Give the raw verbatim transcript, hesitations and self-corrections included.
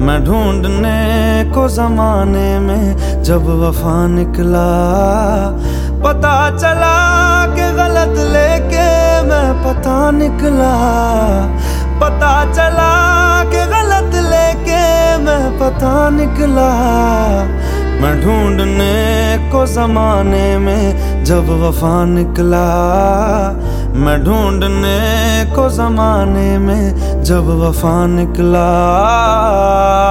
मैं ढूंढने को जमाने में जब वफा निकला, पता चला कि गलत लेके मैं पता निकला। पता चला कि गलत लेके मैं पता निकला। मैं ढूंढने को जमाने में जब वफा निकला, मैं ढूंढने को जमाने में जब वफा निकला।